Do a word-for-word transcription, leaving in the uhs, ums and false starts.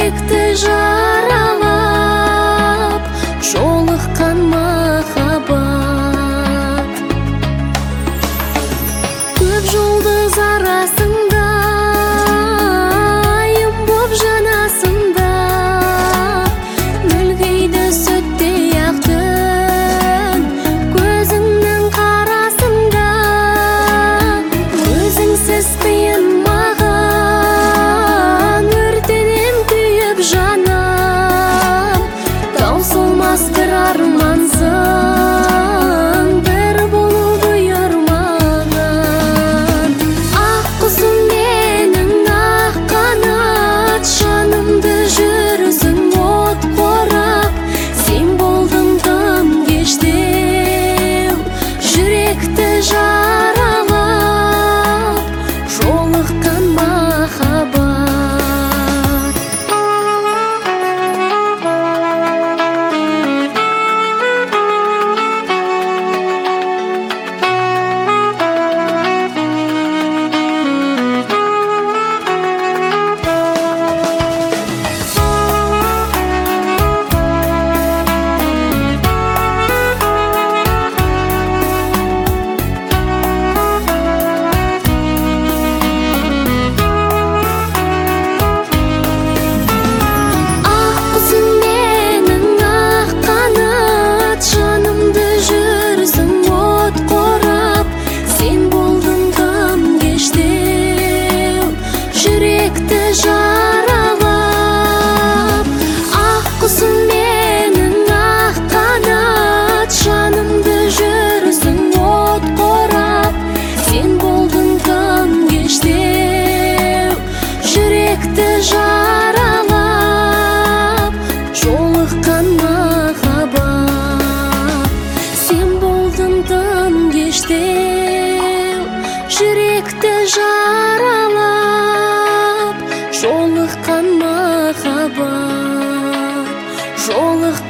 жүректі жаралап жолыққан махаббат. Көп жұлдыз арасында айым боп жанасында, мүлгиді сүттей ақ түн көзіңнің қарасында. Өзіңсіз қиын маған, өртенем күйіп жанам. Таусылмас бір армансың, бір болу бұйырмаған. Ақ құсым менің, ақ қанат, жанымды жүрсің от қорап. Сен болдың тым кештеу, жүректі жаралап жолыққан махаббат. Жаралап жолыққан махаббат. Сен болдың тым кештеу, жүректі жаралап жолыққан махаббат. Жолыққан